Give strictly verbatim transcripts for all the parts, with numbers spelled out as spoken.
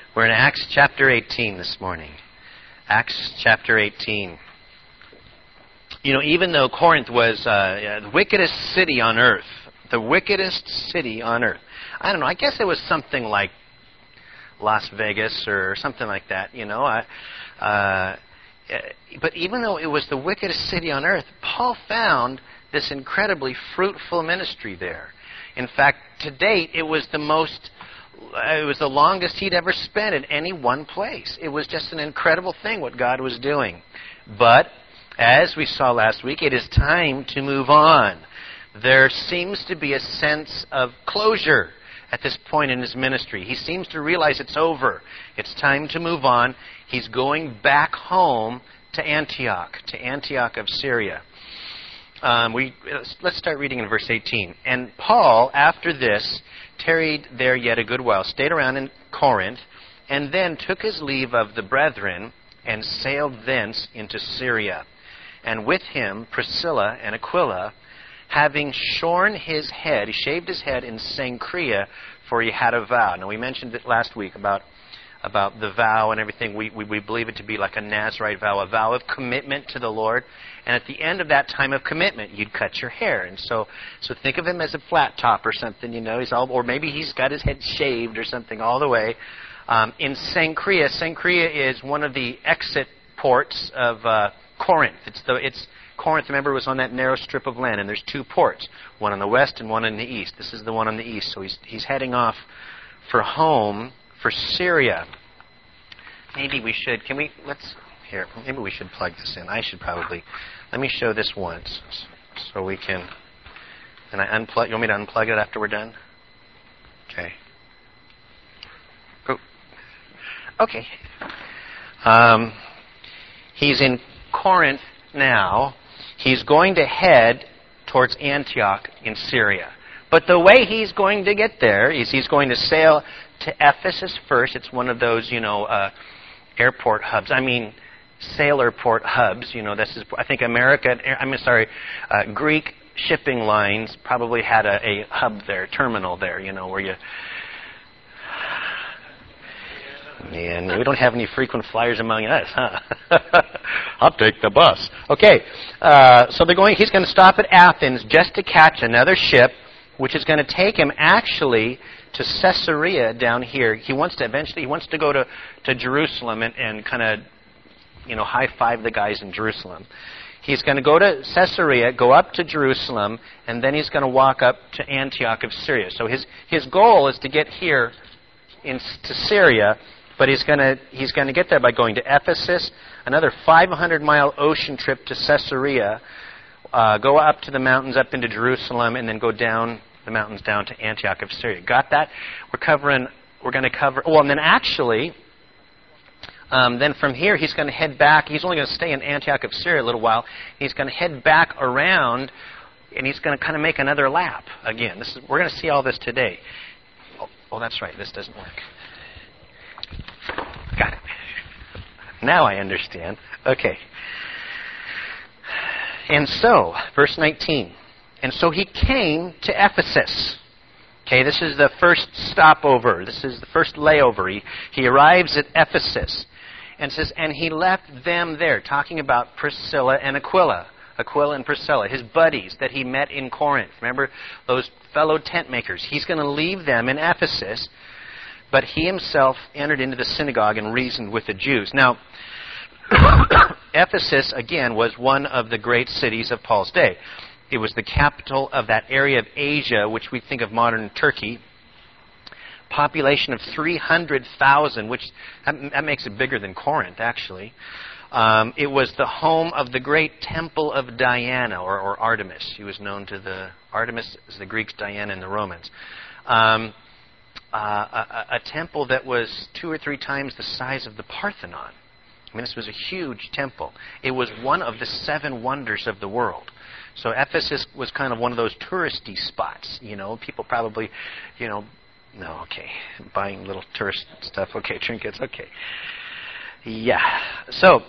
We're in Acts chapter eighteen this morning. Acts chapter eighteen. You know, even though Corinth was uh, the wickedest city on earth, the wickedest city on earth. I don't know, I guess it was something like Las Vegas or something like that, you know. I, uh, but even though it was the wickedest city on earth, Paul found this incredibly fruitful ministry there. In fact, to date, it was the most... It was the longest he'd ever spent in any one place. It was just an incredible thing what God was doing. But, as we saw last week, it is time to move on. There seems to be a sense of closure at this point in his ministry. He seems to realize it's over. It's time to move on. He's going back home to Antioch, to Antioch of Syria. Um, we let's start reading in verse eighteen. And Paul, after this, tarried there yet a good while, stayed around in Corinth, and then took his leave of the brethren, and sailed thence into Syria. And with him Priscilla and Aquila, having shorn his head, he shaved his head in Cenchrea, for he had a vow. Now we mentioned it last week about about the vow and everything. We, we we believe it to be like a Nazirite vow, a vow of commitment to the Lord. And at the end of that time of commitment, you'd cut your hair. And so so think of him as a flat top or something, you know. He's all, or maybe he's got his head shaved or something all the way. Um, in Cenchrea, Cenchrea is one of the exit ports of uh, Corinth. It's the it's Corinth, remember, was on that narrow strip of land, and there's two ports, one on the west and one on the east. This is the one on the east. So he's he's heading off for home, for Syria. Maybe we should, can we, let's, here, maybe we should plug this in. I should probably, let me show this once so we can, and I unplug, you want me to unplug it after we're done? Okay. Oh. Okay. Um, he's in Corinth now. He's going to head towards Antioch in Syria. But the way he's going to get there is he's going to sail to Ephesus first. It's one of those, you know, uh, airport hubs. I mean, sailor port hubs. You know, this is, I think America, I'm sorry, uh, Greek shipping lines probably had a, a hub there, terminal there, you know, where you... Man, we don't have any frequent flyers among us, huh? I'll take the bus. Okay, uh, so they're going. He's going to stop at Athens just to catch another ship, which is going to take him actually to Caesarea down here. He wants to eventually, he wants to go to, to Jerusalem and, and kind of, you know, high-five the guys in Jerusalem. He's going to go to Caesarea, go up to Jerusalem, and then he's going to walk up to Antioch of Syria. So his his goal is to get here in, to Syria, but he's going to he's going to get there by going to Ephesus, another five hundred mile ocean trip to Caesarea, uh, go up to the mountains, up into Jerusalem, and then go down the mountains down to Antioch of Syria. Got that? We're covering. We're going to cover. Well, and then actually, um, then from here he's going to head back. He's only going to stay in Antioch of Syria a little while. He's going to head back around, and he's going to kind of make another lap again. This is. We're going to see all this today. Oh, oh that's right. This doesn't work. Got it. Now I understand. Okay. And so, verse nineteen. And so he came to Ephesus. Okay, this is the first stopover. This is the first layover. He, he arrives at Ephesus. And says, and he left them there, talking about Priscilla and Aquila. Aquila and Priscilla, his buddies that he met in Corinth. Remember, those fellow tent makers. He's going to leave them in Ephesus. But he himself entered into the synagogue and reasoned with the Jews. Now, Ephesus, again, was one of the great cities of Paul's day. It was the capital of that area of Asia, which we think of modern Turkey. Population of three hundred thousand, which that, that makes it bigger than Corinth, actually. Um, it was the home of the great temple of Diana, or, or Artemis. She was known to the... Artemis is the Greeks, Diana and the Romans. Um, uh, a, a temple that was two or three times the size of the Parthenon. I mean, this was a huge temple. It was one of the seven wonders of the world. So Ephesus was kind of one of those touristy spots. You know, people probably, you know, no, okay, buying little tourist stuff. Okay, trinkets. Okay, yeah. So,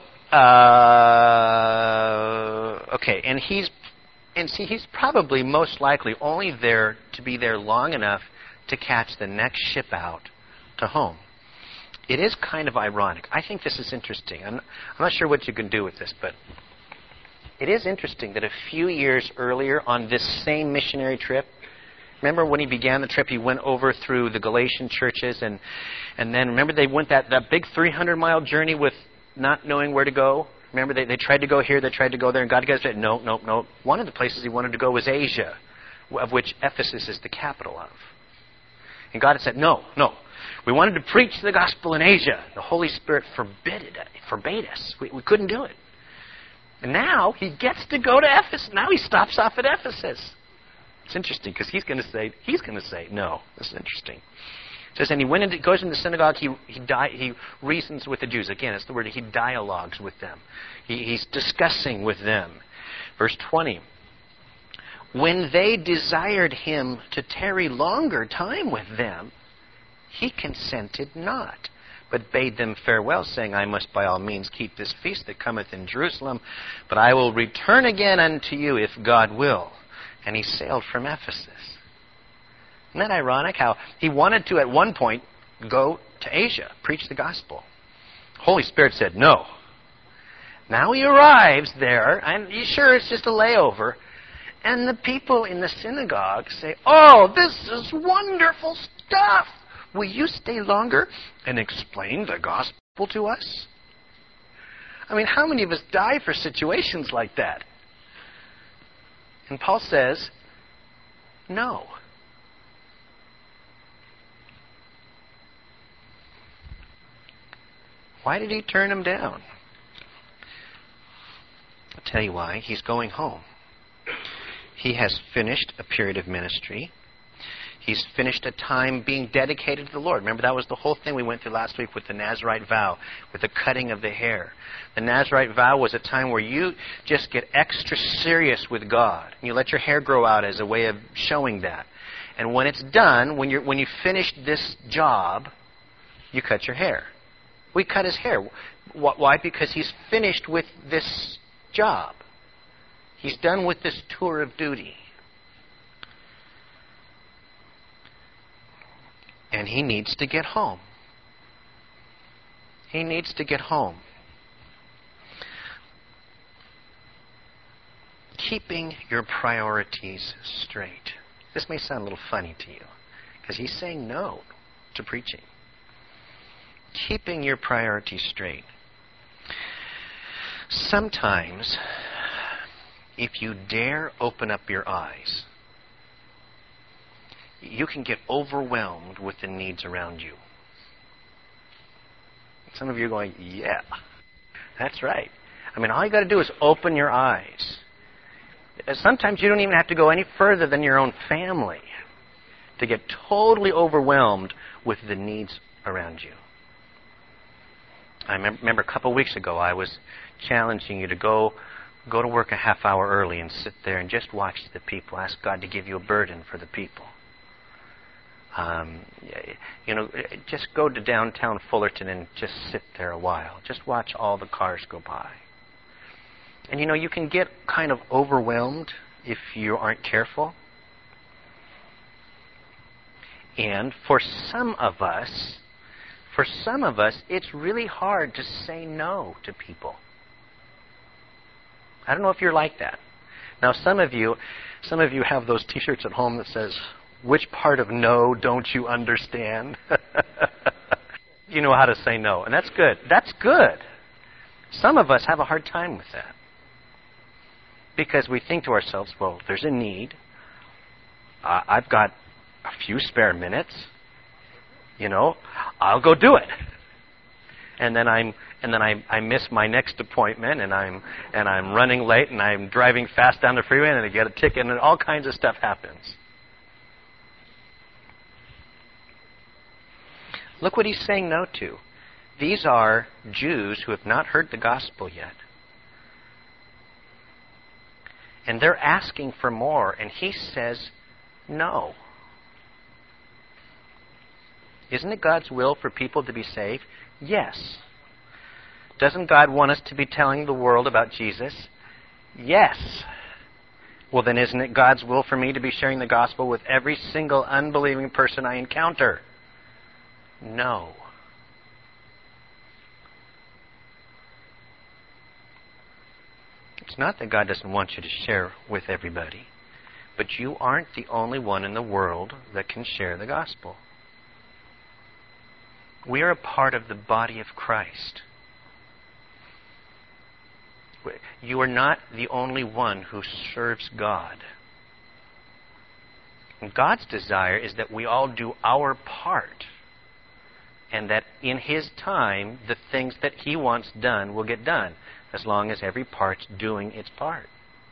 uh, okay, and he's, and see, he's probably most likely only there to be there long enough to catch the next ship out to home. it is kind of ironic. I think this is interesting. I'm, I'm not sure what you can do with this, but it is interesting that a few years earlier on this same missionary trip, remember when he began the trip, he went over through the Galatian churches, and and then remember they went that, that big three hundred mile journey with not knowing where to go? Remember they, they tried to go here, they tried to go there, and God said, no, no, no. One of the places he wanted to go was Asia, of which Ephesus is the capital of. And God had said, no, no. We wanted to preach the gospel in Asia. The Holy Spirit forbid it, forbade us. We, we couldn't do it. And now he gets to go to Ephesus. Now he stops off at Ephesus. It's interesting because he's going to say, he's going to say, no. This is interesting. It says, and he went into, goes into the synagogue, he he, di- he reasons with the Jews. Again, it's the word, he dialogues with them. He, he's discussing with them. Verse twenty. When they desired him to tarry longer time with them, he consented not, but bade them farewell, saying, I must by all means keep this feast that cometh in Jerusalem, but I will return again unto you if God will. And he sailed from Ephesus. Isn't that ironic how he wanted to at one point go to Asia, preach the gospel. Holy Spirit said no. Now he arrives there, and he's sure it's just a layover. And the people in the synagogue say, oh, this is wonderful stuff. Will you stay longer and explain the gospel to us? I mean, how many of us die for situations like that? And Paul says, no. Why did he turn him down? I'll tell you why. He's going home. He has finished a period of ministry. He's finished a time being dedicated to the Lord. Remember, that was the whole thing we went through last week with the Nazirite vow, with the cutting of the hair. The Nazirite vow was a time where you just get extra serious with God. You let your hair grow out as a way of showing that. And when it's done, when you're when you finish this job, you cut your hair. We cut his hair. Why? Because he's finished with this job. He's done with this tour of duty. And he needs to get home. He needs to get home. Keeping your priorities straight. This may sound a little funny to you, because he's saying no to preaching. Keeping your priorities straight. Sometimes, if you dare open up your eyes, you can get overwhelmed with the needs around you. Some of you are going, yeah, that's right. I mean, all you got to do is open your eyes. Sometimes you don't even have to go any further than your own family to get totally overwhelmed with the needs around you. I remember a couple of weeks ago, I was challenging you to go go to work a half hour early and sit there and just watch the people. Ask God to give you a burden for the people. Um, you know, just go to downtown Fullerton and just sit there a while. Just watch all the cars go by. And you know, you can get kind of overwhelmed if you aren't careful. And for some of us, for some of us, it's really hard to say no to people. I don't know if you're like that. Now, some of you, some of you have those T-shirts at home that says, "Which part of no don't you understand?" You know how to say no, and that's good. That's good. Some of us have a hard time with that because we think to ourselves, "Well, there's a need. Uh, I've got a few spare minutes. You know, I'll go do it." And then I'm and then I I miss my next appointment, and I'm and I'm running late, and I'm driving fast down the freeway, and I get a ticket, and all kinds of stuff happens. Look what he's saying no to. These are Jews who have not heard the gospel yet. And they're asking for more, and he says no. Isn't it God's will for people to be saved? Yes. Doesn't God want us to be telling the world about Jesus? Yes. Well, then isn't it God's will for me to be sharing the gospel with every single unbelieving person I encounter? No. It's not that God doesn't want you to share with everybody, but you aren't the only one in the world that can share the gospel. We are a part of the body of Christ. You are not the only one who serves God. And God's desire is that we all do our part, and that in His time, the things that He wants done will get done, as long as every part's doing its part.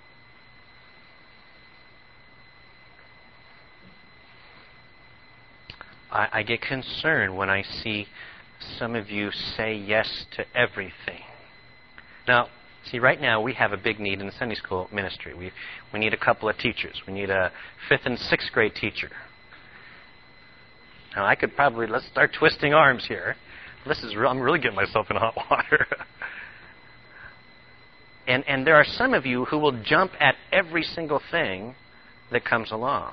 I, I get concerned when I see some of you say yes to everything. Now, see, right now we have a big need in the Sunday school ministry. We we need a couple of teachers. We need a fifth and sixth grade teacher. Now, I could probably, let's start twisting arms here. This is real, I'm really getting myself in hot water. and and there are some of you who will jump at every single thing that comes along.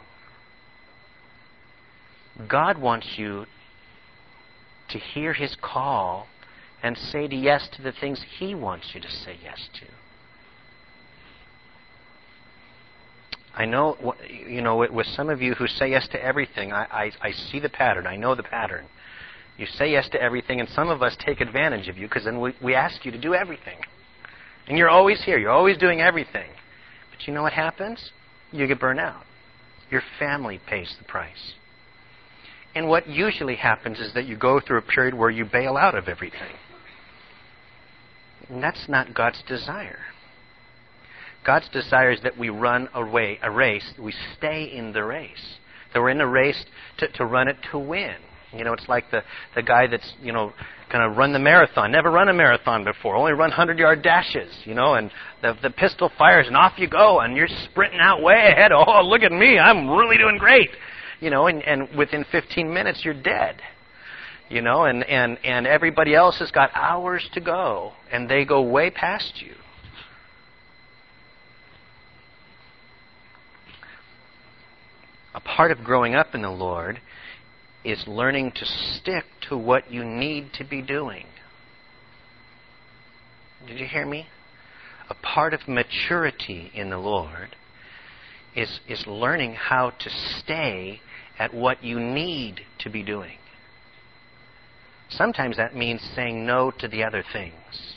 God wants you to hear His call and say yes to the things He wants you to say yes to. I know, you know, with some of you who say yes to everything, I, I, I see the pattern. I know the pattern. You say yes to everything, and some of us take advantage of you because then we, we ask you to do everything. And you're always here. You're always doing everything. But you know what happens? You get burned out. Your family pays the price. And what usually happens is that you go through a period where you bail out of everything. And that's not God's desire. God's desire is that we run a, way, a race, we stay in the race. That we're in a race to, to run it to win. You know, it's like the, the guy that's, you know, going to run the marathon. Never run a marathon before. Only run hundred-yard dashes, you know, and the, the pistol fires and off you go, and you're sprinting out way ahead. Oh, look at me. I'm really doing great. You know, and, and within fifteen minutes, you're dead. You know, and, and, and everybody else has got hours to go, and they go way past you. A part of growing up in the Lord is learning to stick to what you need to be doing. Did you hear me? A part of maturity in the Lord is, is learning how to stay at what you need to be doing. Sometimes that means saying no to the other things.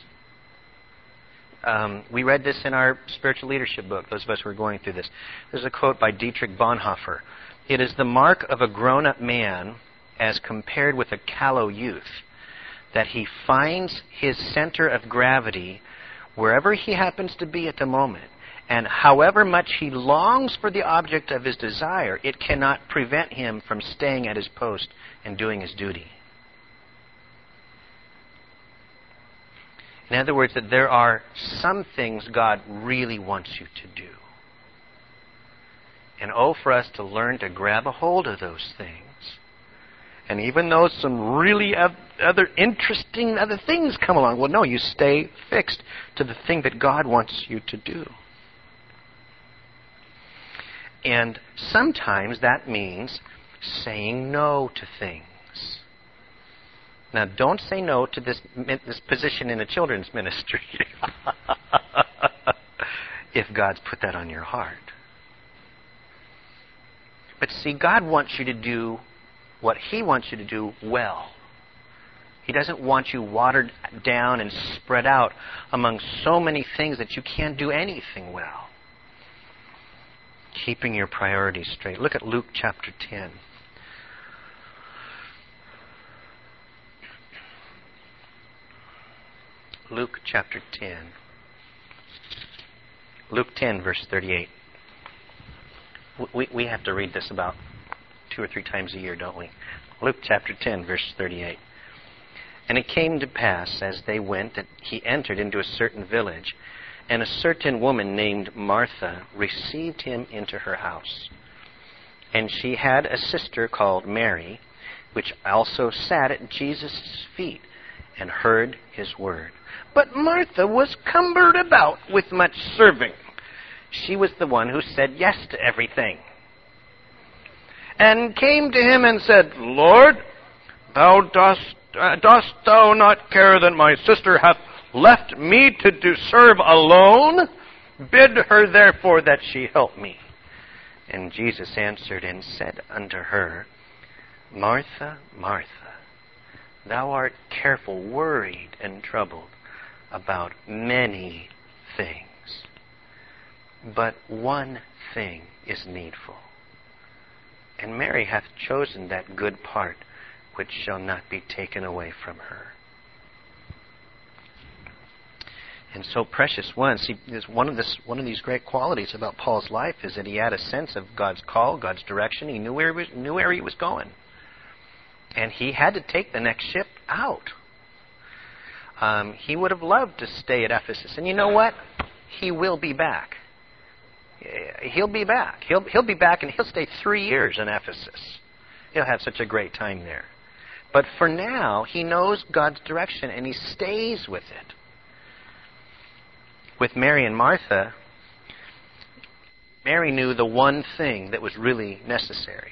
Um, we read this in our spiritual leadership book, those of us who are going through this. There's a quote by Dietrich Bonhoeffer. It is the mark of a grown-up man as compared with a callow youth that he finds his center of gravity wherever he happens to be at the moment. And however much he longs for the object of his desire, it cannot prevent him from staying at his post and doing his duty. In other words, that there are some things God really wants you to do. And oh, for us to learn to grab a hold of those things. And even though some really other interesting other things come along, well, no, you stay fixed to the thing that God wants you to do. And sometimes that means saying no to things. Now, don't say no to this this position in the children's ministry if God's put that on your heart. But see, God wants you to do what He wants you to do well. He doesn't want you watered down and spread out among so many things that you can't do anything well. Keeping your priorities straight. Look at Luke chapter ten. Luke chapter ten. Luke ten, verse thirty-eight. We, we have to read this about two or three times a year, don't we? Luke chapter ten, verse thirty-eight. And it came to pass, as they went, that he entered into a certain village, and a certain woman named Martha received him into her house. And she had a sister called Mary, which also sat at Jesus' feet, and heard his word. But Martha was cumbered about with much serving. She was the one who said yes to everything. And came to him and said, Lord, thou dost, uh, dost thou not care that my sister hath left me to do serve alone? Bid her therefore that she help me. And Jesus answered and said unto her, Martha, Martha, thou art careful, worried, and troubled about many things. But one thing is needful. And Mary hath chosen that good part which shall not be taken away from her. And so, precious ones, see, one of this, one of these great qualities about Paul's life is that he had a sense of God's call, God's direction. He knew where he was, knew where he was going, and he had to take the next ship out. Um, he would have loved to stay at Ephesus, and you know what? He will be back. He'll be back. He'll he'll be back, and he'll stay three years in Ephesus. He'll have such a great time there. But for now, he knows God's direction, and he stays with it. With Mary and Martha, Mary knew the one thing that was really necessary.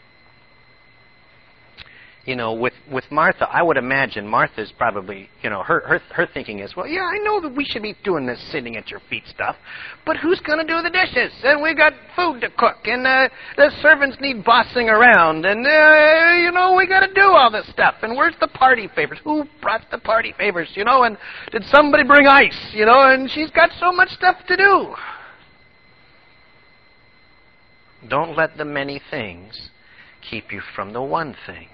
You know, with, with Martha, I would imagine Martha's probably, you know, her, her her thinking is, well, yeah, I know that we should be doing this sitting at your feet stuff, but who's going to do the dishes? And we got food to cook, and uh, the servants need bossing around, and, uh, you know, we got to do all this stuff. And where's the party favors? Who brought the party favors, you know? And did somebody bring ice, you know? And she's got so much stuff to do. Don't let the many things keep you from the one thing.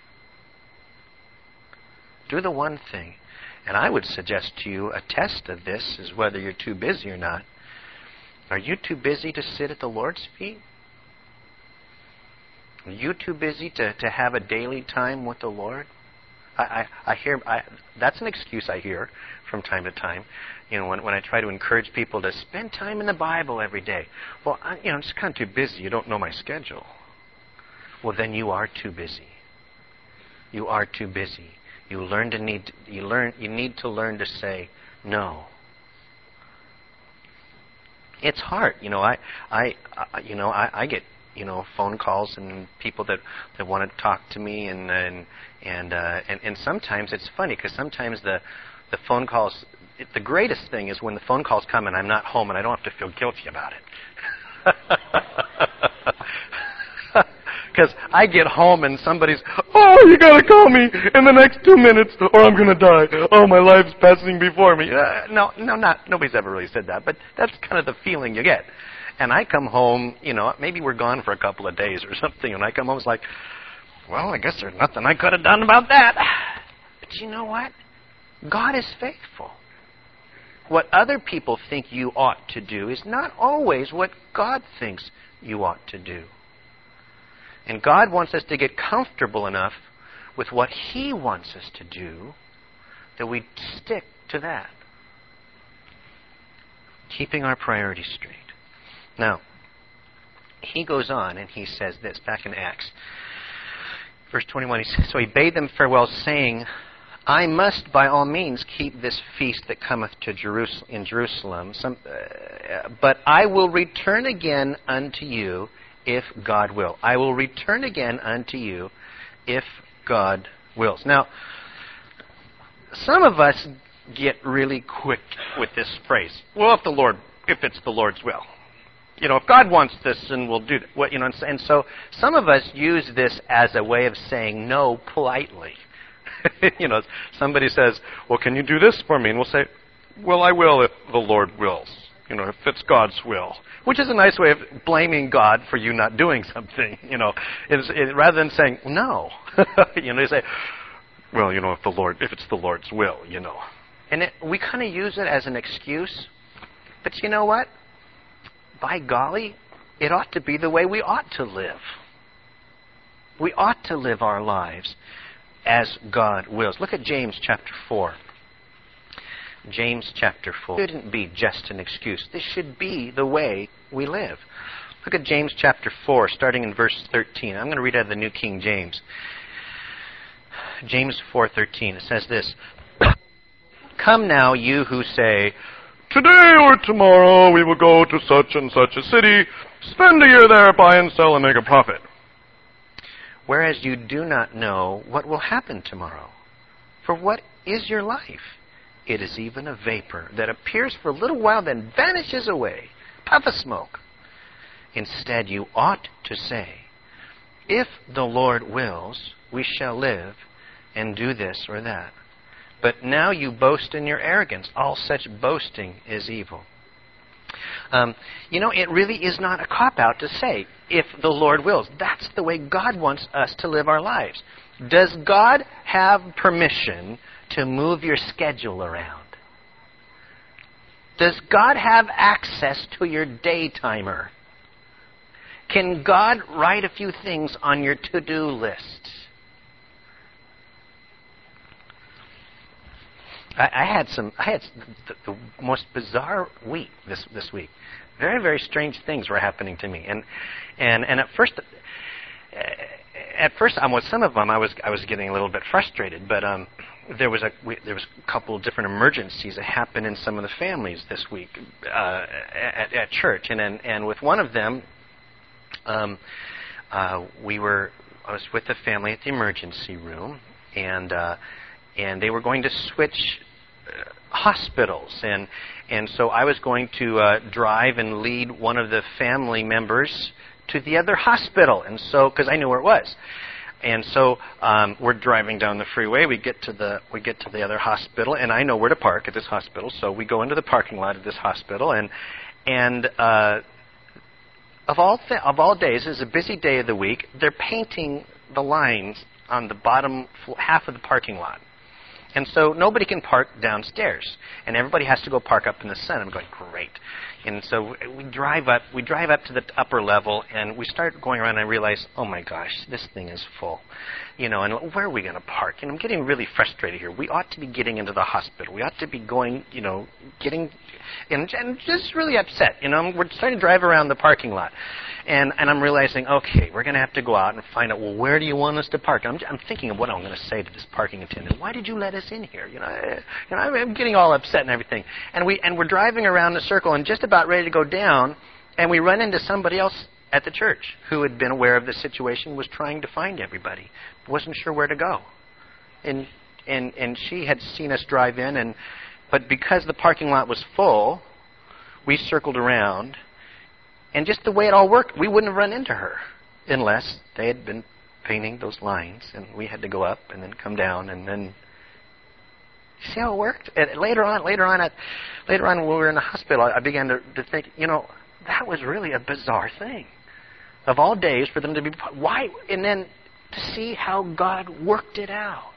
Do the one thing. And I would suggest to you a test of this is whether you're too busy or not. Are you too busy to sit at the Lord's feet? Are you too busy to, to have a daily time with the Lord? I, I, I hear I, that's an excuse I hear from time to time. You know, when, when I try to encourage people to spend time in the Bible every day. Well, I, you know, I'm just kind of too busy. You don't know my schedule. Well, then you are too busy. You are too busy. You learn to need you learn you need to learn to say no. It's hard, you know. I I, I you know I, I get you know phone calls and people that, that want to talk to me and and and uh, and, and sometimes it's funny because sometimes the the phone calls it, the greatest thing is when the phone calls come and I'm not home and I don't have to feel guilty about it. Because I get home and somebody's, oh, you got to call me in the next two minutes or I'm going to die. Oh, my life's passing before me. Uh, no, no, not nobody's ever really said that, but that's kind of the feeling you get. And I come home, you know, maybe we're gone for a couple of days or something, and I come home, it's like, well, I guess there's nothing I could have done about that. But you know what? God is faithful. What other people think you ought to do is not always what God thinks you ought to do. And God wants us to get comfortable enough with what He wants us to do that we stick to that. Keeping our priorities straight. Now, he goes on and he says this back in Acts. Verse twenty-one, he says, so he bade them farewell, saying, I must by all means keep this feast that cometh to Jerusalem, in Jerusalem, some, uh, but I will return again unto you, if God will. I will return again unto you, if God wills. Now, some of us get really quick with this phrase. Well, if the Lord, if it's the Lord's will. You know, if God wants this, then we'll do that. Well, you know, and so some of us use this as a way of saying no politely. You know, somebody says, well, can you do this for me? And we'll say, well, I will if the Lord wills. You know, if it's God's will. Which is a nice way of blaming God for you not doing something. You know, it's, it, rather than saying, no. You know, you say, well, you know, if the Lord, if it's the Lord's will, you know. And it, we kind of use it as an excuse. But you know what? By golly, it ought to be the way we ought to live. We ought to live our lives as God wills. Look at James chapter four. James chapter four. It shouldn't be just an excuse. This should be the way we live. Look at James chapter four, starting in verse thirteen. I'm going to read out of the New King James. James four thirteen. It says this, come now, you who say, today or tomorrow we will go to such and such a city, spend a year there, buy and sell, and make a profit. Whereas you do not know what will happen tomorrow. For what is your life? It is even a vapor that appears for a little while, then vanishes away. Puff of smoke. Instead, you ought to say, if the Lord wills, we shall live and do this or that. But now you boast in your arrogance. All such boasting is evil. Um, you know, it really is not a cop-out to say, if the Lord wills. That's the way God wants us to live our lives. Does God have permission to move your schedule around? Does God have access to your day timer? Can God write a few things on your to-do list? I, I had some. I had the, the most bizarre week this this week. Very very strange things were happening to me, and and and at first, uh, at first, um, with some of them, I was I was getting a little bit frustrated. But um, there was a we, there was a couple of different emergencies that happened in some of the families this week uh, at, at church, and and and with one of them, um, uh, we were I was with the family at the emergency room, and. Uh, And they were going to switch uh, hospitals, and and so I was going to uh, drive and lead one of the family members to the other hospital, and so because I knew where it was, and so um, we're driving down the freeway. We get to the we get to the other hospital, and I know where to park at this hospital, so we go into the parking lot of this hospital, and and uh, of all th- of all days, it's a busy day of the week. They're painting the lines on the bottom fl- half of the parking lot. And so nobody can park downstairs, and everybody has to go park up in the sun. I'm going, great. And so we drive up. We drive up to the upper level, and we start going around. And I realize, oh my gosh, this thing is full, you know. And where are we going to park? And I'm getting really frustrated here. We ought to be getting into the hospital. We ought to be going, you know, getting, and, and just really upset. You know, we're starting to drive around the parking lot, and and I'm realizing, okay, we're going to have to go out and find out. Well, where do you want us to park? I'm I'm thinking of what I'm going to say to this parking attendant. Why did you let us in here? You know, I, you know, I'm getting all upset and everything. And we and we're driving around the circle and just about ready to go down, and we run into somebody else at the church who had been aware of the situation, was trying to find everybody, wasn't sure where to go, and and and she had seen us drive in, and but because the parking lot was full, we circled around, and just the way it all worked, we wouldn't have run into her unless they had been painting those lines, and we had to go up and then come down, and then. See how it worked? And later on, later on, at, later on, when we were in the hospital, I began to, to think, you know, that was really a bizarre thing. Of all days, for them to be why, and then to see how God worked it out.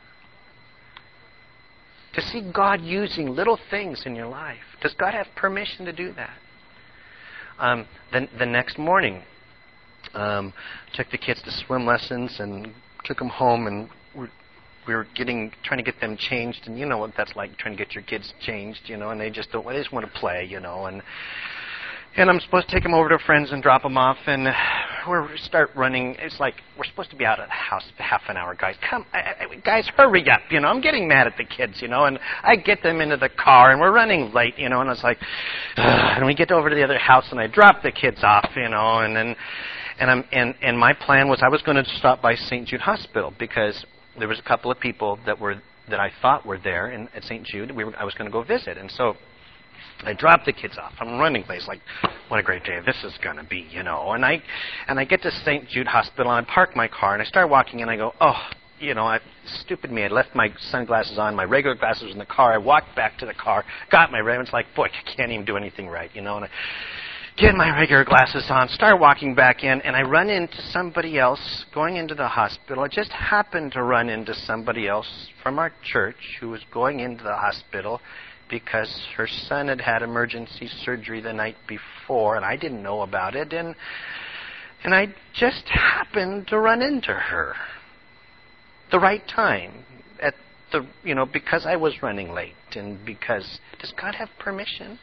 To see God using little things in your life. Does God have permission to do that? Um, the, the next morning, um, took the kids to swim lessons and took them home, and we're, we were getting trying to get them changed, and you know what that's like, trying to get your kids changed, you know, and they just don't, they just want to play, you know, and and I'm supposed to take them over to friends and drop them off, and we start running. It's like we're supposed to be out of the house for half an hour, guys. Come, I, I, guys, hurry up, you know. I'm getting mad at the kids, you know, and I get them into the car, and we're running late, you know, and it's like, ugh, and we get over to the other house, and I drop the kids off, you know, and then and I'm and and my plan was I was going to stop by Saint Jude Hospital because there was a couple of people that were that I thought were there in, at Saint Jude. We were, I was going to go visit, and so I dropped the kids off. I'm running late. It's like, what a great day this is going to be, you know. And I and I get to Saint Jude Hospital, and I park my car, and I start walking, and I go, oh, you know, I, stupid me. I left my sunglasses on, my regular glasses in the car. I walked back to the car, got my red. It's like, boy, I can't even do anything right, you know. And I get my regular glasses on, start walking back in, and I run into somebody else going into the hospital. I just happened to run into somebody else from our church who was going into the hospital because her son had had emergency surgery the night before, and I didn't know about it, and and I just happened to run into her the right time at the you know because I was running late, and because does God have permission?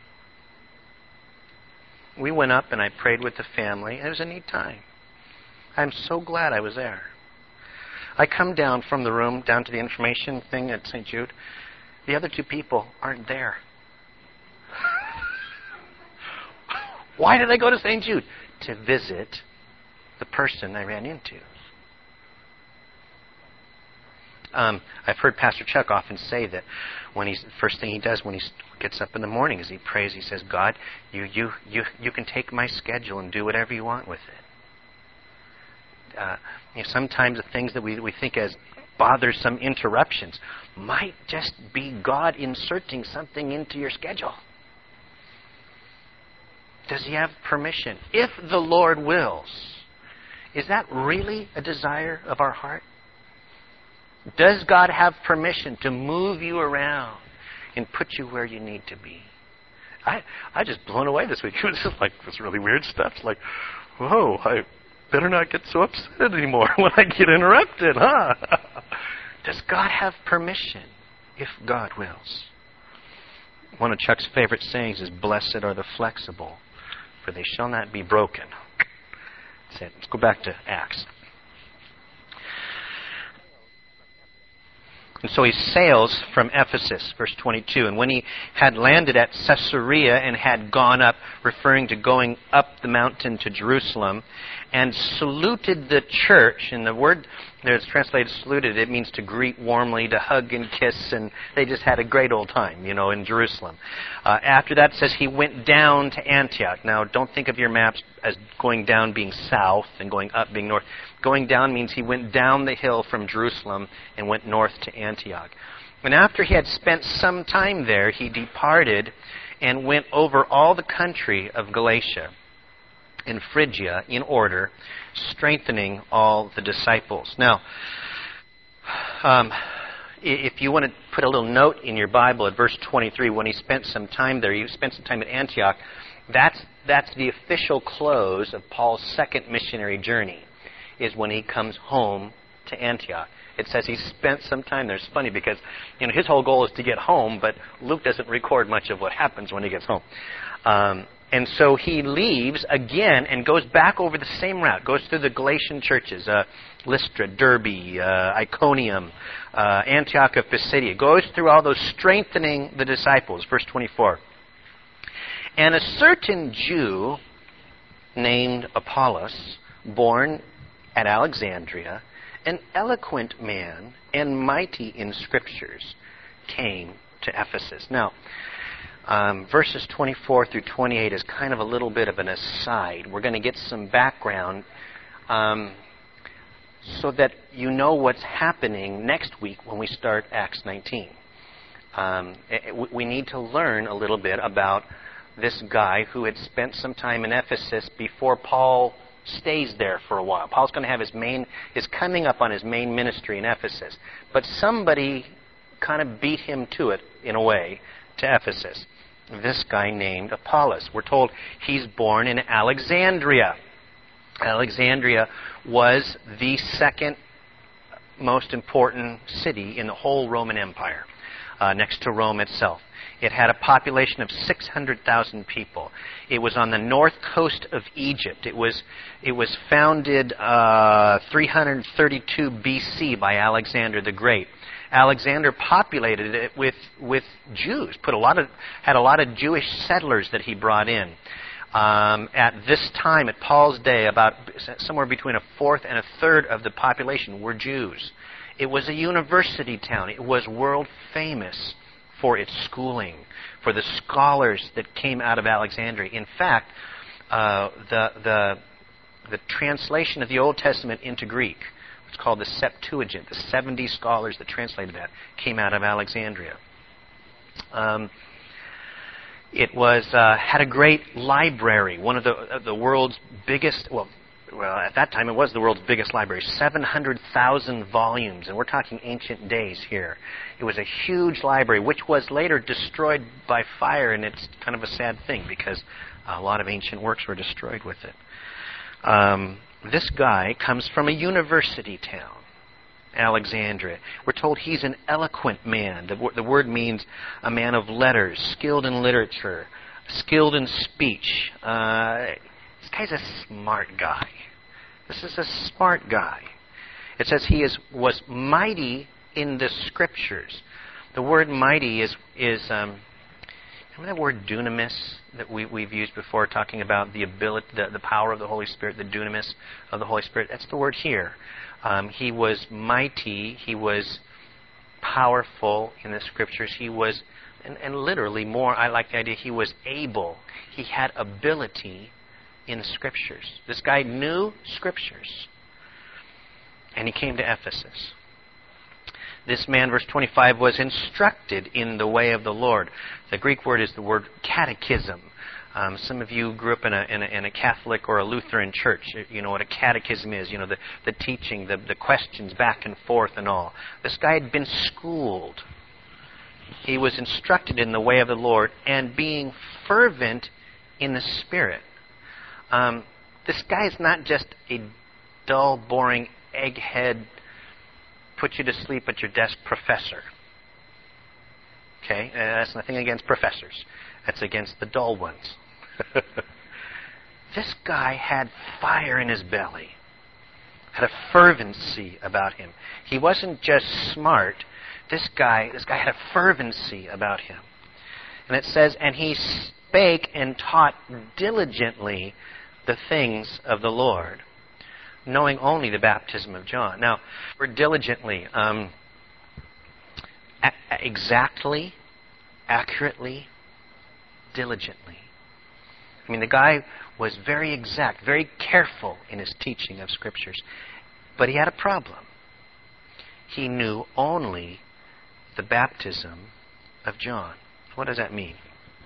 We went up and I prayed with the family. It was a neat time. I'm so glad I was there. I come down from the room, down to the information thing at Saint Jude. The other two people aren't there. Why did I go to Saint Jude? To visit the person I ran into. Um, I've heard Pastor Chuck often say that when he's the first thing he does when he gets up in the morning is he prays. He says, "God, you you you you can take my schedule and do whatever you want with it." Uh, you know, sometimes the things that we we think as bothersome interruptions might just be God inserting something into your schedule. Does He have permission? If the Lord wills, is that really a desire of our heart? Does God have permission to move you around and put you where you need to be? I I just blown away this week. It was just like this really weird stuff. It's like, whoa, I better not get so upset anymore when I get interrupted, huh? Does God have permission if God wills? One of Chuck's favorite sayings is, "Blessed are the flexible, for they shall not be broken." That's it. Let's go back to Acts. And so he sails from Ephesus, verse twenty-two. And when he had landed at Caesarea and had gone up, referring to going up the mountain to Jerusalem, and saluted the church, and the word there is translated saluted, it means to greet warmly, to hug and kiss, and they just had a great old time, you know, in Jerusalem. Uh, after that, it says he went down to Antioch. Now, don't think of your maps as going down being south and going up being north. Going down means he went down the hill from Jerusalem and went north to Antioch. And after he had spent some time there, he departed and went over all the country of Galatia and Phrygia in order, strengthening all the disciples. Now, um, if you want to put a little note in your Bible at verse twenty-three, when he spent some time there, he spent some time at Antioch, that's, that's the official close of Paul's second missionary journey, is when he comes home to Antioch. It says he spent some time there. It's funny because, you know, his whole goal is to get home, but Luke doesn't record much of what happens when he gets home. Um, and so he leaves again and goes back over the same route, goes through the Galatian churches, uh, Lystra, Derbe, uh, Iconium, uh, Antioch of Pisidia, goes through all those, strengthening the disciples. Verse twenty-four. And a certain Jew named Apollos, born at Alexandria, an eloquent man and mighty in Scriptures, came to Ephesus. Now, um, verses twenty-four through twenty-eight is kind of a little bit of an aside. We're going to get some background um, so that you know what's happening next week when we start Acts nineteen. Um, we need to learn a little bit about this guy who had spent some time in Ephesus before Paul stays there for a while. Paul's going to have his main, is coming up on his main ministry in Ephesus. But somebody kind of beat him to it, in a way, to Ephesus. This guy named Apollos. We're told he's born in Alexandria. Alexandria was the second most important city in the whole Roman Empire, uh, next to Rome itself. It had a population of six hundred thousand people. It was on the north coast of Egypt. It was it was founded uh, three hundred thirty-two B C by Alexander the Great. Alexander populated it with with Jews. Put a lot of had a lot of Jewish settlers that he brought in. Um, at this time, at Paul's day, about somewhere between a fourth and a third of the population were Jews. It was a university town. It was world famous for its schooling, for the scholars that came out of Alexandria. In fact, uh, the the the translation of the Old Testament into Greek, it's called the Septuagint. The seventy scholars that translated that came out of Alexandria. Um, it was uh, had a great library, one of the uh, the world's biggest. Well, well, at that time it was the world's biggest library, seven hundred thousand volumes, and we're talking ancient days here. It was a huge library, which was later destroyed by fire, and it's kind of a sad thing because a lot of ancient works were destroyed with it. Um, this guy comes from a university town, Alexandria. We're told he's an eloquent man. The, the word means a man of letters, skilled in literature, skilled in speech. Uh, this guy's a smart guy. This is a smart guy. It says he is was mighty in the Scriptures. The word mighty is is um, remember that word dunamis that we, we've used before, talking about the ability, the, the power of the Holy Spirit, the dunamis of the Holy Spirit. That's the word here. Um, he was mighty. He was powerful in the Scriptures. He was, and, and literally more, I like the idea, he was able. He had ability in the Scriptures. This guy knew Scriptures. And he came to Ephesus. This man, verse twenty-five, was instructed in the way of the Lord. The Greek word is the word catechism. Um, some of you grew up in a, in a in a Catholic or a Lutheran church. You know what a catechism is. You know, the, the teaching, the, the questions back and forth and all. This guy had been schooled. He was instructed in the way of the Lord and being fervent in the Spirit. Um, this guy is not just a dull, boring, egghead, put you to sleep at your desk professor. Okay? Uh, that's nothing against professors. That's against the dull ones. This guy had fire in his belly. Had a fervency about him. He wasn't just smart. This guy, this guy had a fervency about him. And it says, and he spake and taught diligently the things of the Lord, knowing only the baptism of John. Now, for diligently, um, a- exactly, accurately, diligently. I mean, the guy was very exact, very careful in his teaching of Scriptures. But he had a problem. He knew only the baptism of John. What does that mean?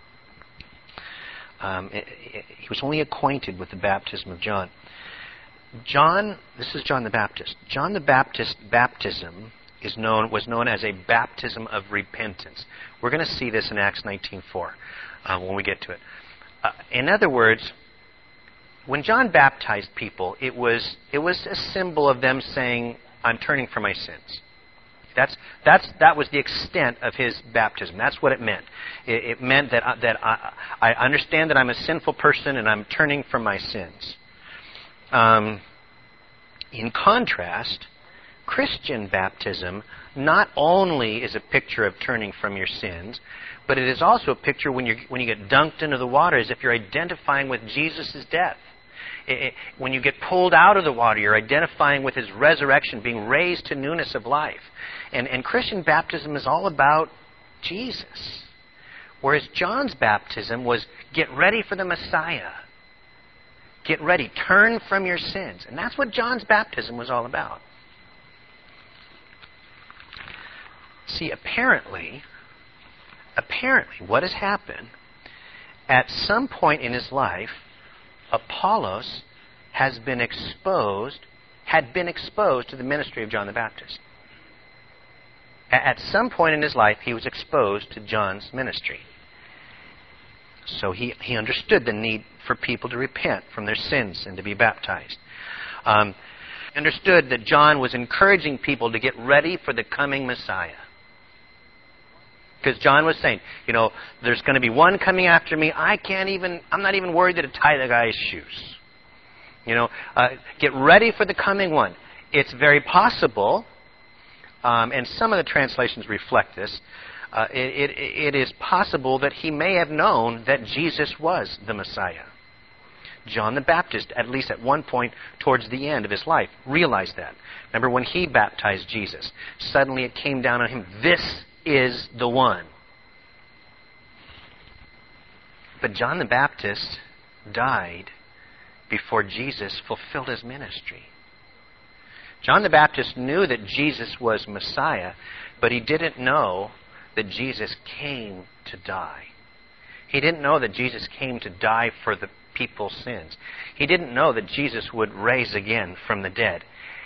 Um, it, it, he was only acquainted with the baptism of John. John, this is John the Baptist. John the Baptist baptism is known was known as a baptism of repentance. We're going to see this in Acts nineteen four uh, when we get to it. Uh, in other words, when John baptized people, it was it was a symbol of them saying, "I'm turning from my sins." That's that's that was the extent of his baptism. That's what it meant. It, it meant that I, that I, I understand that I'm a sinful person and I'm turning from my sins. Um, in contrast, Christian baptism not only is a picture of turning from your sins, but it is also a picture when you when you get dunked into the water, as if you're identifying with Jesus' death. It, it, when you get pulled out of the water, you're identifying with His resurrection, being raised to newness of life. And, and Christian baptism is all about Jesus. Whereas John's baptism was get ready for the Messiah. Get ready. Turn from your sins. And that's what John's baptism was all about. See, apparently, apparently what has happened, at some point in his life, Apollos has been exposed, had been exposed to the ministry of John the Baptist. At some point in his life, he was exposed to John's ministry. So he, he understood the need for people to repent from their sins and to be baptized. Um, understood that John was encouraging people to get ready for the coming Messiah. Because John was saying, you know, there's going to be one coming after me. I can't even, I'm not even worried to tie the guy's shoes. You know, uh, get ready for the coming one. It's very possible, um, and some of the translations reflect this, uh, it, it, it is possible that he may have known that Jesus was the Messiah. John the Baptist, at least at one point towards the end of his life, realized that. Remember when he baptized Jesus? Suddenly it came down on him, this is the one. But John the Baptist died before Jesus fulfilled his ministry. John the Baptist knew that Jesus was Messiah, but he didn't know that Jesus came to die. He didn't know that Jesus came to die for the people's sins. He didn't know that Jesus would rise again from the dead.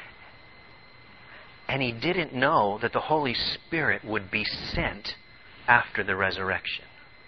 And he didn't know that the Holy Spirit would be sent after the resurrection.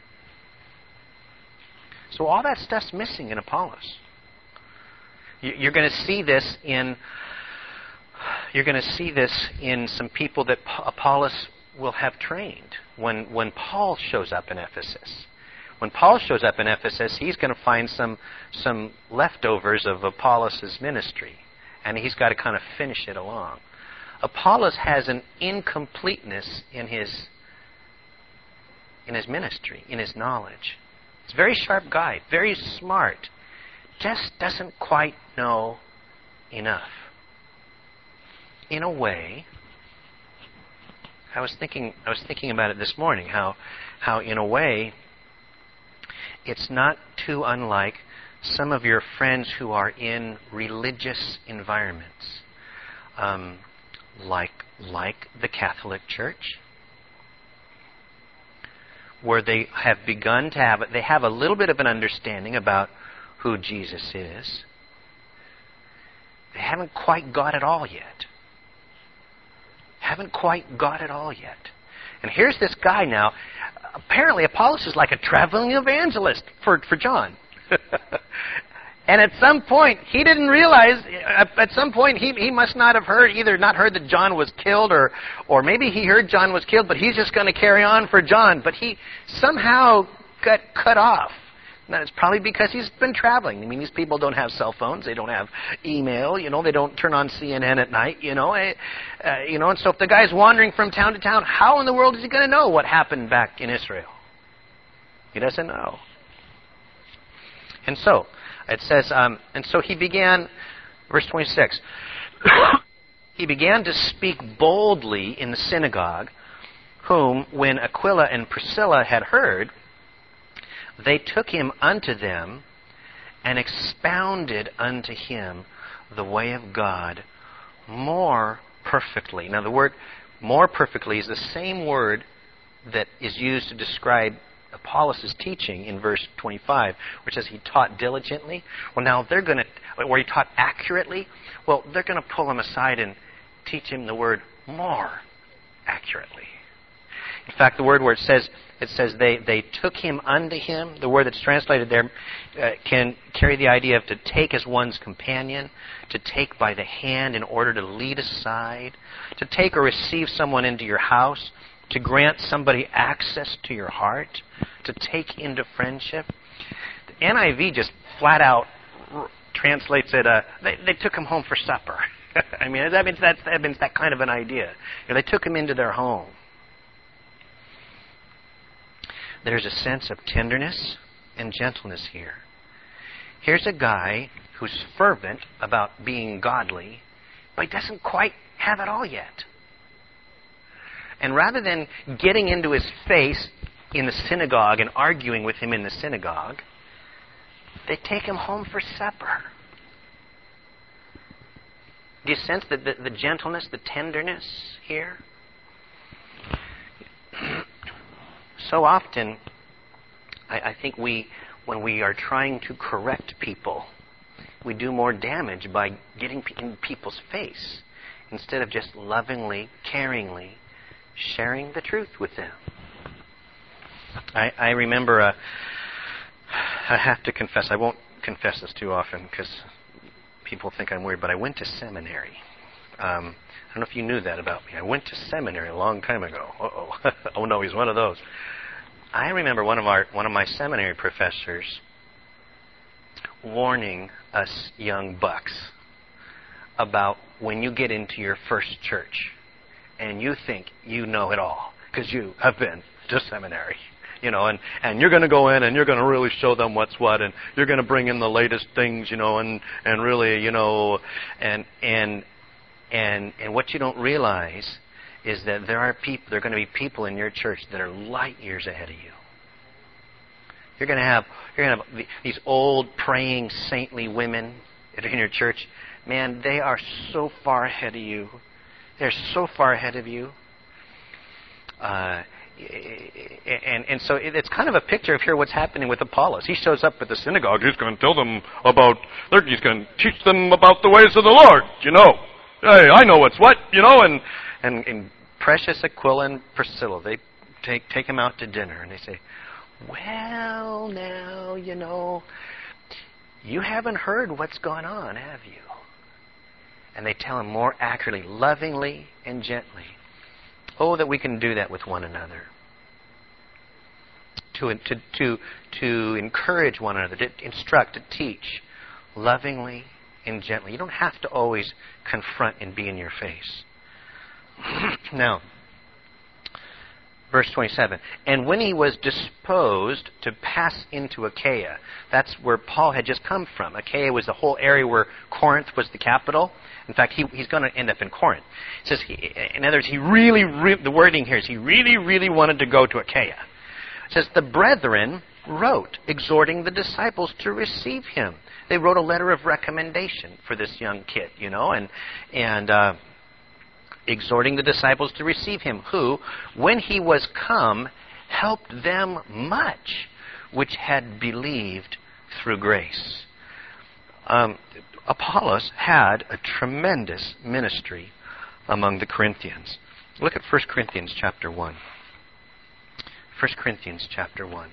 So all that stuff's missing in Apollos. You're going to see this in you're going to see this in some people that Apollos will have trained when when Paul shows up in Ephesus. When Paul shows up in Ephesus, he's going to find some some leftovers of Apollos' ministry, and he's got to kind of finish it along. Apollos has an incompleteness in his in his ministry, in his knowledge. He's a very sharp guy, very smart, just doesn't quite know enough. In a way, I was thinking I was thinking about it this morning, how how in a way it's not too unlike some of your friends who are in religious environments, um, like like the Catholic Church, where they have begun to have they have a little bit of an understanding about who Jesus is. They haven't quite got it all yet. Haven't quite got it all yet. And here's this guy now. Apparently, Apollos is like a traveling evangelist for, for John. And at some point, he didn't realize, at some point, he, he must not have heard, either not heard that John was killed, or, or maybe he heard John was killed, but he's just going to carry on for John. But he somehow got cut off. Now, it's probably because he's been traveling. I mean, these people don't have cell phones. They don't have email. You know, they don't turn on C N N at night. You know, uh, you know. And so, if the guy's wandering from town to town, how in the world is he going to know what happened back in Israel? He doesn't know. And so, it says, um, and so he began, verse twenty-six. He began to speak boldly in the synagogue, whom, when Aquila and Priscilla had heard, they took him unto them and expounded unto him the way of God more perfectly. Now, the word more perfectly is the same word that is used to describe Apollos' teaching in verse twenty-five, which says he taught diligently. Well, now they're going to, where he taught accurately, well, they're going to pull him aside and teach him the word more accurately. In fact, the word where it says it says they, they took him unto him, the word that's translated there uh, can carry the idea of to take as one's companion, to take by the hand in order to lead aside, to take or receive someone into your house, to grant somebody access to your heart, to take into friendship. The N I V just flat out r- translates it, uh, they, they took him home for supper. I mean, that means that's, that means that kind of an idea. You know, they took him into their home. There's a sense of tenderness and gentleness here. Here's a guy who's fervent about being godly, but he doesn't quite have it all yet. And rather than getting into his face in the synagogue and arguing with him in the synagogue, they take him home for supper. Do you sense the, the, the gentleness, the tenderness here? So often, I, I think we, when we are trying to correct people, we do more damage by getting in people's face instead of just lovingly, caringly sharing the truth with them. I, I remember, uh, I have to confess, I won't confess this too often because people think I'm weird, but I went to seminary. Um, I don't know if you knew that about me. I went to seminary a long time ago. Uh-oh. Oh no, he's one of those. I remember one of our one of my seminary professors warning us young bucks about when you get into your first church and you think you know it all because you have been to seminary. You know, and, and you're going to go in and you're going to really show them what's what, and you're going to bring in the latest things, you know, and, and really, you know, and and and and what you don't realize is that there are people, there are going to be people in your church that are light years ahead of you. You're going to have you're going to have these old praying saintly women that are in your church. Man, they are so far ahead of you. They're so far ahead of you. Uh, And and so it's kind of a picture of here what's happening with Apollos. He shows up at the synagogue. He's going to tell them about, he's going to teach them about the ways of the Lord, you know. Hey, I know what's what, you know. And, and, and precious Aquila and Priscilla, they take, take him out to dinner. And they say, well, now, you know, you haven't heard what's gone on, have you? And they tell him more accurately, lovingly and gently. Oh, that we can do that with one another. To, to, to, to encourage one another, to instruct, to teach, lovingly and gently. You don't have to always confront and be in your face. Now, Verse twenty-seven. And when he was disposed to pass into Achaia, that's where Paul had just come from. Achaia was the whole area where Corinth was the capital. In fact, he, he's going to end up in Corinth. It says, he, in other words, he really, re- the wording here is he really, really wanted to go to Achaia. It says, the brethren wrote, exhorting the disciples to receive him. They wrote a letter of recommendation for this young kid, you know, and and uh, exhorting the disciples to receive him, who, when he was come, helped them much which had believed through grace. Um, Apollos had a tremendous ministry among the Corinthians. Look at First Corinthians chapter one. First Corinthians chapter one.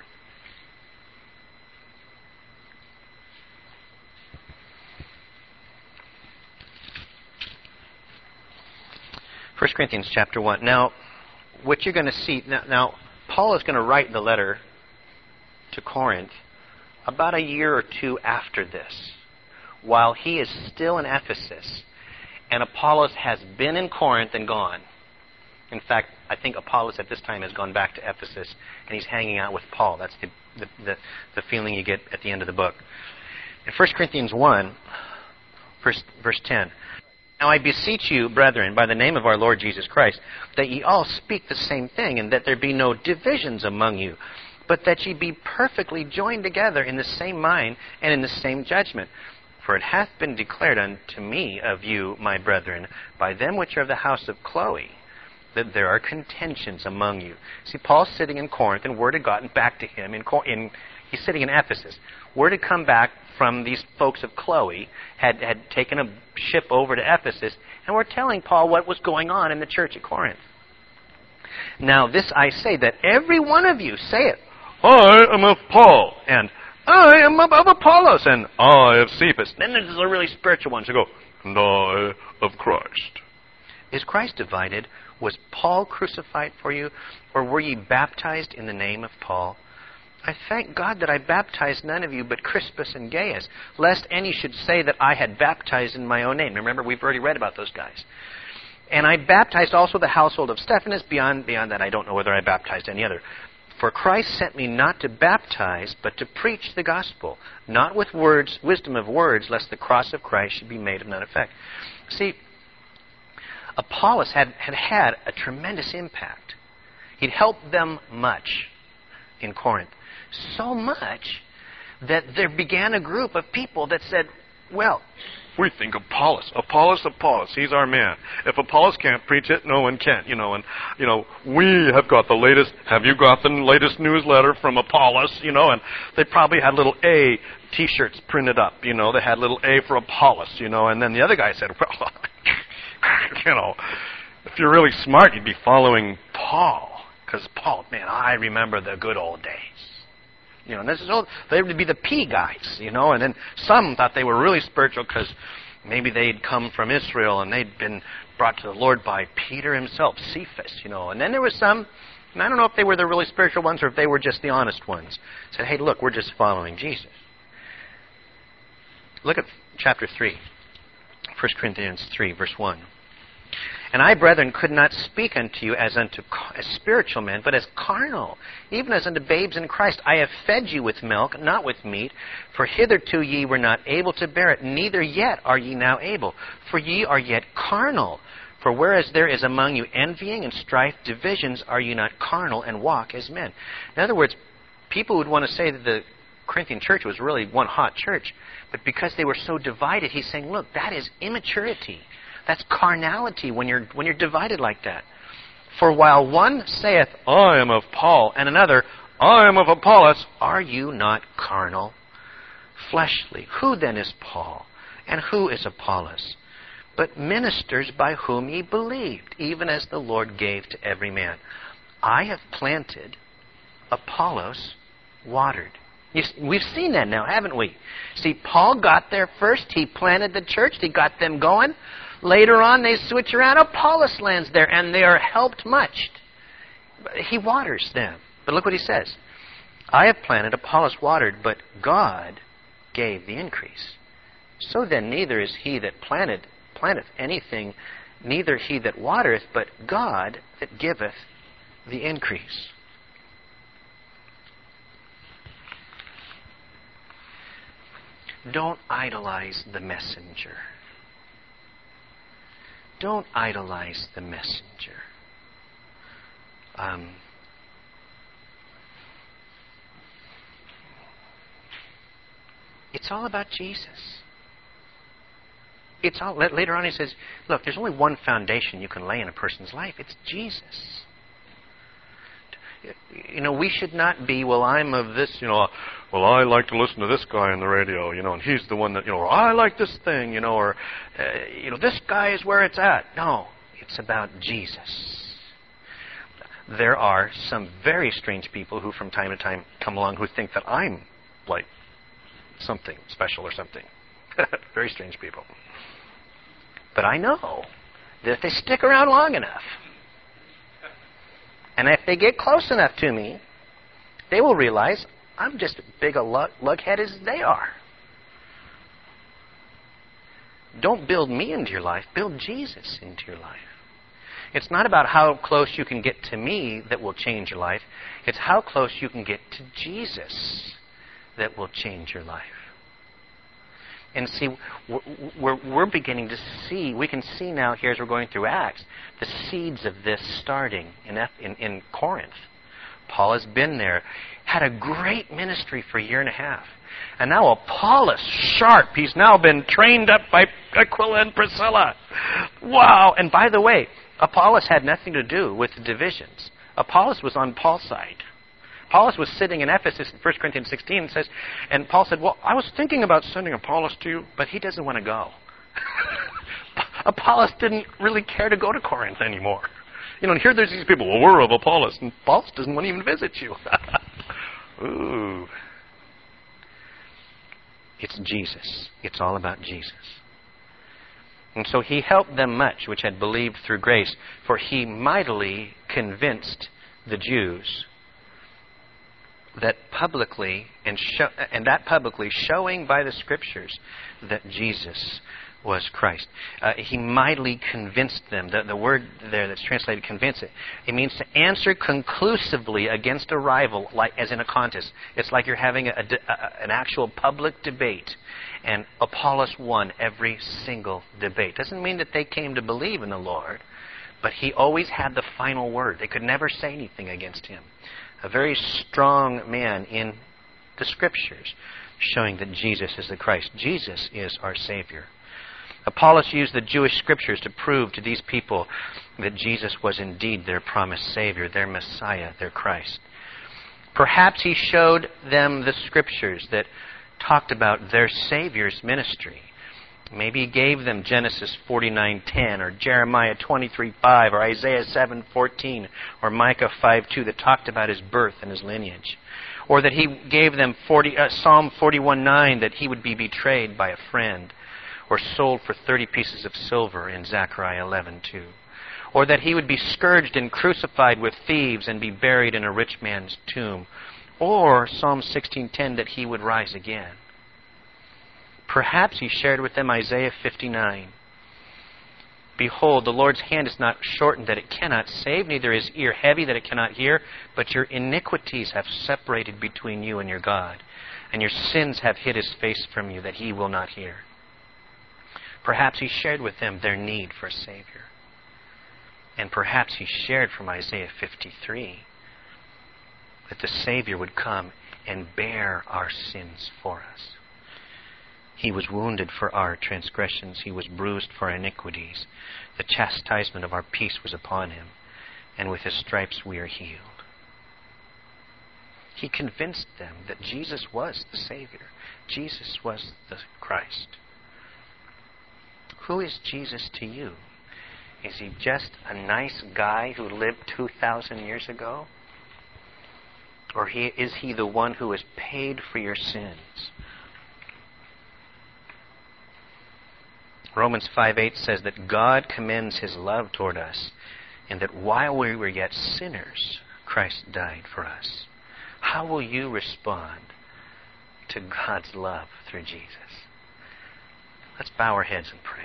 First Corinthians chapter one. Now, what you're going to see, now, now Paul is going to write the letter to Corinth about a year or two after this, while he is still in Ephesus, and Apollos has been in Corinth and gone. In fact, I think Apollos at this time has gone back to Ephesus, and he's hanging out with Paul. That's the, the, the, the feeling you get at the end of the book. In First Corinthians one, verse, verse ten, now I beseech you, brethren, by the name of our Lord Jesus Christ, that ye all speak the same thing, and that there be no divisions among you, but that ye be perfectly joined together in the same mind and in the same judgment. For it hath been declared unto me of you, my brethren, by them which are of the house of Chloe, that there are contentions among you. See, Paul's sitting in Corinth, and word had gotten back to him. In, in He's sitting in Ephesus. Word had come back from these folks of Chloe, had, had taken a ship over to Ephesus, and were telling Paul what was going on in the church at Corinth. Now this I say, that every one of you say it, I am of Paul, and I am of Apollos, and I of Cephas. Then there's the really spiritual ones who go, and I of Christ. Is Christ divided? Was Paul crucified for you, or were ye baptized in the name of Paul? I thank God that I baptized none of you but Crispus and Gaius, lest any should say that I had baptized in my own name. Remember, we've already read about those guys. And I baptized also the household of Stephanas. Beyond, beyond that, I don't know whether I baptized any other. For Christ sent me not to baptize, but to preach the gospel, not with words, wisdom of words, lest the cross of Christ should be made of none effect. See, Apollos had, had had a tremendous impact. He'd helped them much in Corinth. So much that there began a group of people that said, well, we think Apollos. Apollos, Apollos. He's our man. If Apollos can't preach it, no one can. You know, and you know, we have got the latest. Have you got the latest newsletter from Apollos? You know, and they probably had little A T-shirts printed up. You know, they had little A for Apollos. You know, and then the other guy said, well, you know, if you're really smart, you'd be following Paul, because Paul, man, I remember the good old days. You know, and this is all, they would be the P guys, you know, and then some thought they were really spiritual because maybe they'd come from Israel and they'd been brought to the Lord by Peter himself, Cephas, you know. And then there was some, and I don't know if they were the really spiritual ones or if they were just the honest ones, said, hey, look, we're just following Jesus. Look at chapter three, First Corinthians three, verse one. And I, brethren, could not speak unto you as unto as spiritual men, but as carnal, even as unto babes in Christ. I have fed you with milk, not with meat, for hitherto ye were not able to bear it, neither yet are ye now able, for ye are yet carnal. For whereas there is among you envying and strife, divisions, are ye not carnal, and walk as men? In other words, people would want to say that the Corinthian church was really one hot church, but because they were so divided, he's saying, look, that is immaturity. That's carnality when you're when you're divided like that. For while one saith, I am of Paul, and another, I am of Apollos, are you not carnal? Fleshly. Who then is Paul? And who is Apollos? But ministers by whom ye believed, even as the Lord gave to every man. I have planted, Apollos watered. You, we've seen that now, haven't we? See, Paul got there first. He planted the church. He got them going. Later on, they switch around. Apollos lands there, and they are helped much. He waters them. But look what he says. I have planted, Apollos watered, but God gave the increase. So then neither is he that planted, planteth anything, neither he that watereth, but God that giveth the increase. Don't idolize the messenger. Don't idolize the messenger. Um, it's all about Jesus. It's all, later on he says, look, there's only one foundation you can lay in a person's life. It's Jesus. You know, we should not be, well, I'm of this, you know, well, I like to listen to this guy on the radio, you know, and he's the one that, you know, or I like this thing, you know, or, uh, you know, this guy is where it's at. No, it's about Jesus. There are some very strange people who from time to time come along who think that I'm like something special or something. Very strange people. But I know that if they stick around long enough, and if they get close enough to me, they will realize I'm just as big a lug, lughead as they are. Don't build me into your life. Build Jesus into your life. It's not about how close you can get to me that will change your life. It's how close you can get to Jesus that will change your life. And see, we're, we're beginning to see, we can see now here as we're going through Acts, the seeds of this starting in, in, in Corinth. Paul has been there, had a great ministry for a year and a half. And now Apollos, sharp, he's now been trained up by Aquila and Priscilla. Wow! And by the way, Apollos had nothing to do with the divisions. Apollos was on Paul's side. Apollos was sitting in Ephesus in First Corinthians sixteen and says, and Paul said, well, I was thinking about sending Apollos to you, but he doesn't want to go. Apollos didn't really care to go to Corinth anymore. You know, and here there's these people, well, we're of Apollos, and Apollos doesn't want to even visit you. Ooh. It's Jesus. It's all about Jesus. And so he helped them much which had believed through grace, for he mightily convinced the Jews that publicly, and, show, and that publicly, showing by the Scriptures that Jesus was Christ. Uh, he mightily convinced them. The, the word there that's translated convince it, it means to answer conclusively against a rival, like as in a contest. It's like you're having a, a, an actual public debate. And Apollos won every single debate. Doesn't mean that they came to believe in the Lord, but he always had the final word. They could never say anything against him. A very strong man in the Scriptures, showing that Jesus is the Christ. Jesus is our Savior. Apollos used the Jewish Scriptures to prove to these people that Jesus was indeed their promised Savior, their Messiah, their Christ. Perhaps he showed them the Scriptures that talked about their Savior's ministry. Maybe he gave them Genesis forty-nine ten, or Jeremiah twenty-three five, or Isaiah seven fourteen, or Micah five two that talked about his birth and his lineage. Or that he gave them forty, uh, Psalm forty-one nine, that he would be betrayed by a friend, or sold for thirty pieces of silver in Zechariah eleven two. Or that he would be scourged and crucified with thieves and be buried in a rich man's tomb. Or Psalm sixteen ten, that he would rise again. Perhaps he shared with them Isaiah fifty-nine. Behold, the Lord's hand is not shortened that it cannot save, neither his ear heavy that it cannot hear, but your iniquities have separated between you and your God, and your sins have hid his face from you that he will not hear. Perhaps he shared with them their need for a Savior. And perhaps he shared from Isaiah fifty-three that the Savior would come and bear our sins for us. He was wounded for our transgressions. He was bruised for our iniquities. The chastisement of our peace was upon him, and with his stripes we are healed. He convinced them that Jesus was the Savior. Jesus was the Christ. Who is Jesus to you? Is he just a nice guy who lived two thousand years ago? Or he, is he the one who has paid for your sins? Romans five eight says that God commends his love toward us, and that while we were yet sinners, Christ died for us. How will you respond to God's love through Jesus? Let's bow our heads and pray.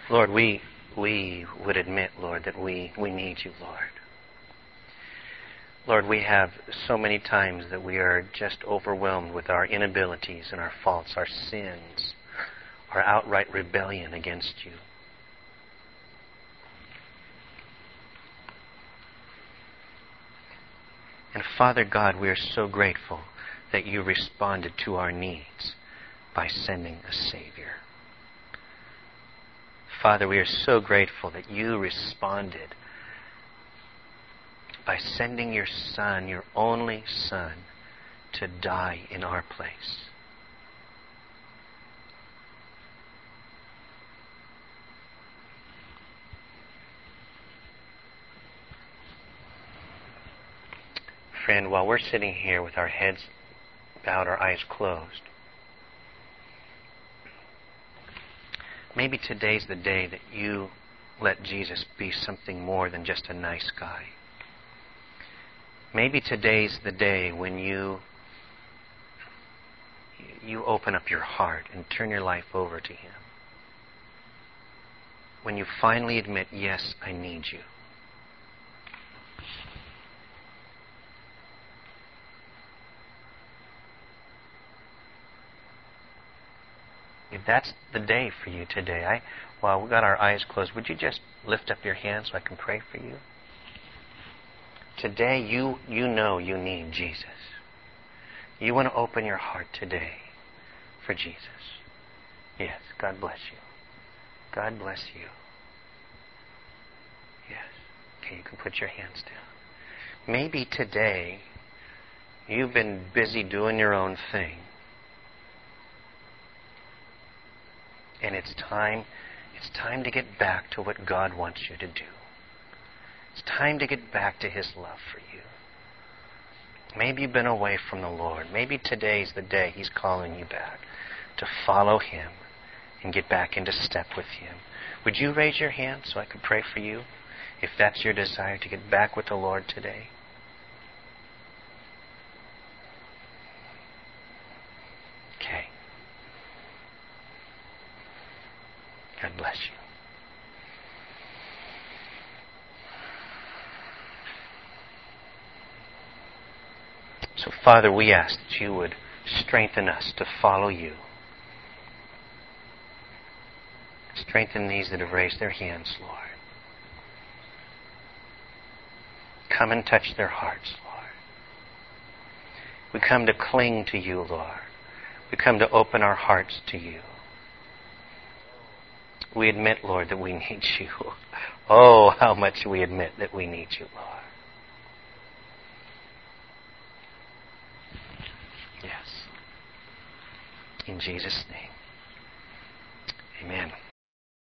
Lord, we we would admit, Lord, that we, we need you, Lord. Lord, we have so many times that we are just overwhelmed with our inabilities and our faults, our sins, our outright rebellion against you. And Father God, we are so grateful that you responded to our needs by sending a Savior. Father, we are so grateful that you responded by sending your Son, your only Son, to die in our place. Friend, while we're sitting here with our heads bowed, our eyes closed, maybe today's the day that you let Jesus be something more than just a nice guy. Maybe today's the day when you you open up your heart and turn your life over to Him. When you finally admit, yes, I need you. If that's the day for you today, I, while we've got our eyes closed, would you just lift up your hand so I can pray for you? Today, you, you know you need Jesus. You want to open your heart today for Jesus. Yes, God bless you. God bless you. Yes. Okay, you can put your hands down. Maybe today, you've been busy doing your own thing. And it's time, it's time to get back to what God wants you to do. It's time to get back to His love for you. Maybe you've been away from the Lord. Maybe today's the day He's calling you back to follow Him and get back into step with Him. Would you raise your hand so I could pray for you? If that's your desire to get back with the Lord today. Okay. God bless you. So, Father, we ask that you would strengthen us to follow you. Strengthen these that have raised their hands, Lord. Come and touch their hearts, Lord. We come to cling to you, Lord. We come to open our hearts to you. We admit, Lord, that we need you. Oh, how much we admit that we need you, Lord. Yes. In Jesus' name.